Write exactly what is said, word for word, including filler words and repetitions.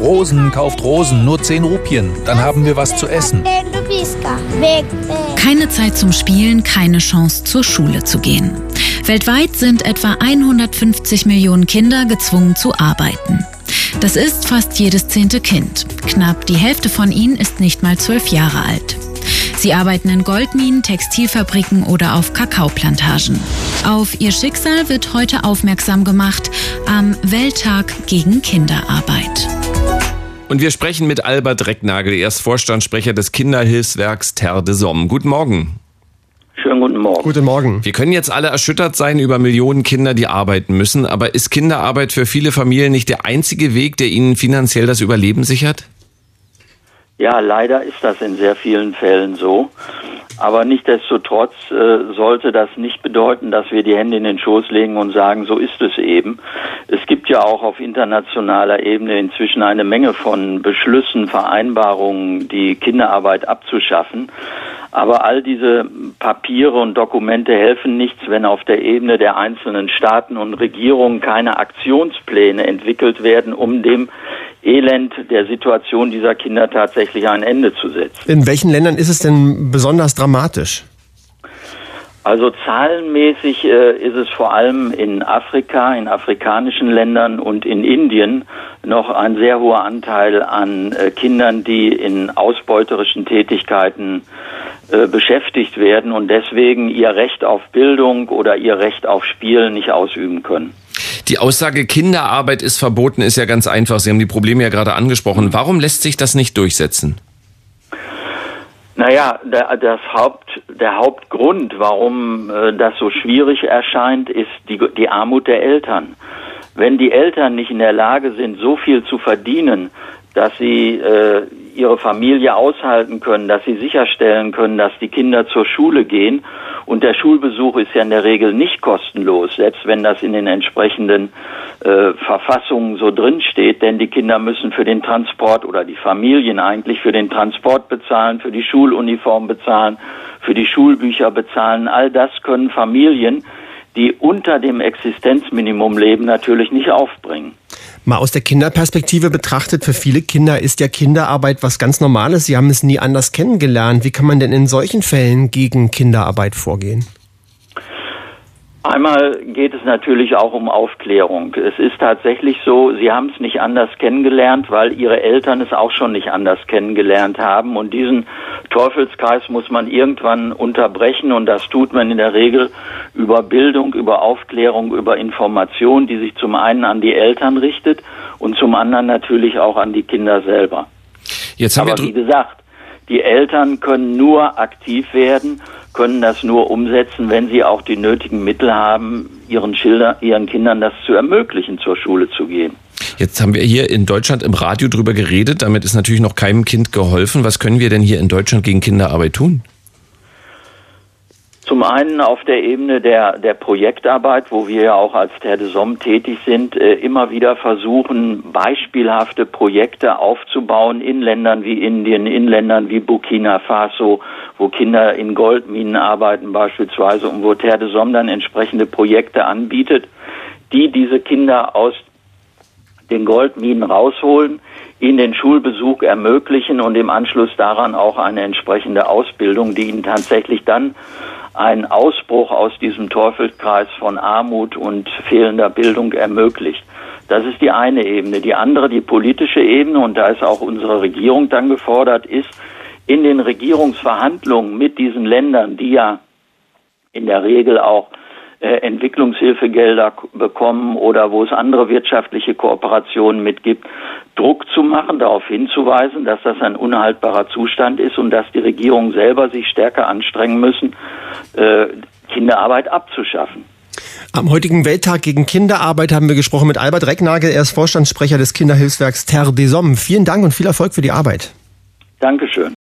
Rosen, kauft Rosen, nur zehn Rupien. Dann haben wir was zu essen. Keine Zeit zum Spielen, keine Chance zur Schule zu gehen. Weltweit sind etwa hundertfünfzig Millionen Kinder gezwungen zu arbeiten. Das ist fast jedes zehnte Kind. Knapp die Hälfte von ihnen ist nicht mal zwölf Jahre alt. Sie arbeiten in Goldminen, Textilfabriken oder auf Kakaoplantagen. Auf ihr Schicksal wird heute aufmerksam gemacht am Welttag gegen Kinderarbeit. Und wir sprechen mit Albert Recknagel, er ist Vorstandssprecher des Kinderhilfswerks Terre des Hommes. Guten Morgen. Schönen guten Morgen. Guten Morgen. Wir können jetzt alle erschüttert sein über Millionen Kinder, die arbeiten müssen. Aber ist Kinderarbeit für viele Familien nicht der einzige Weg, der ihnen finanziell das Überleben sichert? Ja, leider ist das in sehr vielen Fällen so. Aber nichtsdestotrotz äh, sollte das nicht bedeuten, dass wir die Hände in den Schoß legen und sagen, so ist es eben. Es gibt ja auch auf internationaler Ebene inzwischen eine Menge von Beschlüssen, Vereinbarungen, die Kinderarbeit abzuschaffen. Aber all diese Papiere und Dokumente helfen nichts, wenn auf der Ebene der einzelnen Staaten und Regierungen keine Aktionspläne entwickelt werden, um dem Elend der Situation dieser Kinder tatsächlich ein Ende zu setzen. In welchen Ländern ist es denn besonders dramatisch? Also zahlenmäßig äh, ist es vor allem in Afrika, in afrikanischen Ländern und in Indien noch ein sehr hoher Anteil an äh, Kindern, die in ausbeuterischen Tätigkeiten äh, beschäftigt werden und deswegen ihr Recht auf Bildung oder ihr Recht auf Spiel nicht ausüben können. Die Aussage, Kinderarbeit ist verboten, ist ja ganz einfach. Sie haben die Probleme ja gerade angesprochen. Warum lässt sich das nicht durchsetzen? Naja, der, das Haupt, der Hauptgrund, warum äh, das so schwierig erscheint, ist die, die Armut der Eltern. Wenn die Eltern nicht in der Lage sind, so viel zu verdienen, dass sie äh, ihre Familie aushalten können, dass sie sicherstellen können, dass die Kinder zur Schule gehen, und der Schulbesuch ist ja in der Regel nicht kostenlos, selbst wenn das in den entsprechenden äh, Verfassungen so drin steht, denn die Kinder müssen für den Transport oder die Familien eigentlich für den Transport bezahlen, für die Schuluniform bezahlen, für die Schulbücher bezahlen. All das können Familien, die unter dem Existenzminimum leben, natürlich nicht aufbringen. Mal aus der Kinderperspektive betrachtet, für viele Kinder ist ja Kinderarbeit was ganz Normales. Sie haben es nie anders kennengelernt. Wie kann man denn in solchen Fällen gegen Kinderarbeit vorgehen? Einmal geht es natürlich auch um Aufklärung. Es ist tatsächlich so, sie haben es nicht anders kennengelernt, weil ihre Eltern es auch schon nicht anders kennengelernt haben. Und diesen Teufelskreis muss man irgendwann unterbrechen, und das tut man in der Regel über Bildung, über Aufklärung, über Information, die sich zum einen an die Eltern richtet und zum anderen natürlich auch an die Kinder selber. Jetzt haben Aber wir wie gesagt, die Eltern können nur aktiv werden, können das nur umsetzen, wenn sie auch die nötigen Mittel haben, ihren, Schilder, ihren Kindern das zu ermöglichen, zur Schule zu gehen. Jetzt haben wir hier in Deutschland im Radio drüber geredet. Damit ist natürlich noch keinem Kind geholfen. Was können wir denn hier in Deutschland gegen Kinderarbeit tun? Zum einen auf der Ebene der, der Projektarbeit, wo wir ja auch als Terre des Hommes tätig sind, äh, immer wieder versuchen, beispielhafte Projekte aufzubauen in Ländern wie Indien, in Ländern wie Burkina Faso, wo Kinder in Goldminen arbeiten beispielsweise und wo Terre des Hommes dann entsprechende Projekte anbietet, die diese Kinder aus den Goldminen rausholen, ihnen den Schulbesuch ermöglichen und im Anschluss daran auch eine entsprechende Ausbildung, die ihnen tatsächlich dann einen Ausbruch aus diesem Teufelskreis von Armut und fehlender Bildung ermöglicht. Das ist die eine Ebene. Die andere, die politische Ebene, und da ist auch unsere Regierung dann gefordert, ist, in den Regierungsverhandlungen mit diesen Ländern, die ja in der Regel auch äh, Entwicklungshilfegelder k- bekommen oder wo es andere wirtschaftliche Kooperationen mit gibt, Druck zu machen, darauf hinzuweisen, dass das ein unhaltbarer Zustand ist und dass die Regierungen selber sich stärker anstrengen müssen, äh, Kinderarbeit abzuschaffen. Am heutigen Welttag gegen Kinderarbeit haben wir gesprochen mit Albert Recknagel. Er ist Vorstandssprecher des Kinderhilfswerks Terre des Hommes. Vielen Dank und viel Erfolg für die Arbeit. Dankeschön.